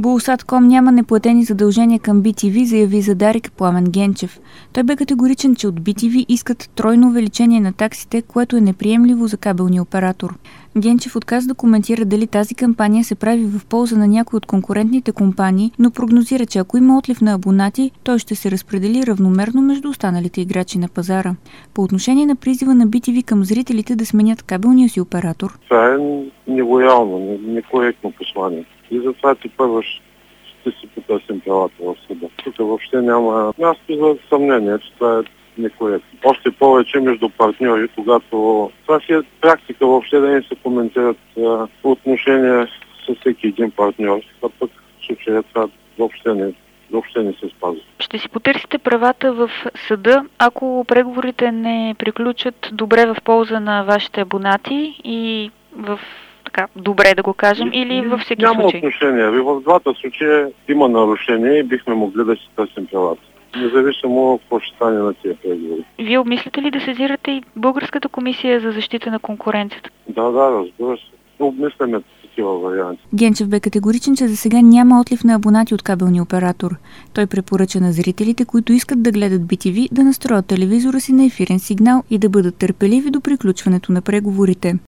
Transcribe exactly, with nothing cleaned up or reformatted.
Булсат точка ком няма неплатени задължения към би ти ви, заяви за Дарик Пламен Генчев. Той бе категоричен, че от би ти ви искат тройно увеличение на таксите, което е неприемливо за кабелния оператор. Генчев отказа да коментира дали тази кампания се прави в полза на някои от конкурентните компании, но прогнозира, че ако има отлив на абонати, той ще се разпредели равномерно между останалите играчи на пазара. По отношение на призива на би ти ви към зрителите да сменят кабелния си оператор. Това е нелоялно, некоректно послание. И затова ти първо ще си потърсим правата в съда. Тук въобще няма място за съмнение, че това е некоректно. Още повече между партньори, когато това си е практика въобще да не се коментират а, отношения с всеки един партньор, а пък в случая това въобще не, въобще не се спазва. Ще си потърсите правата в съда, ако преговорите не приключат добре в полза на вашите абонати и в така, добре да го кажем, или във всеки Няма случай? Няма отношение. В двата случая има нарушение и бихме могли да си търсим правата. Независимо какво ще стане на тия преговори. Вие обмисляте ли да сезирате и Българската комисия за защита на конкуренцията? Да, да, разбира се. Обмисляме такива варианти. Генчев бе категоричен, че за сега няма отлив на абонати от кабелния оператор. Той препоръча на зрителите, които искат да гледат би ти ви, да настроят телевизора си на ефирен сигнал и да бъдат търпеливи до приключването на преговорите.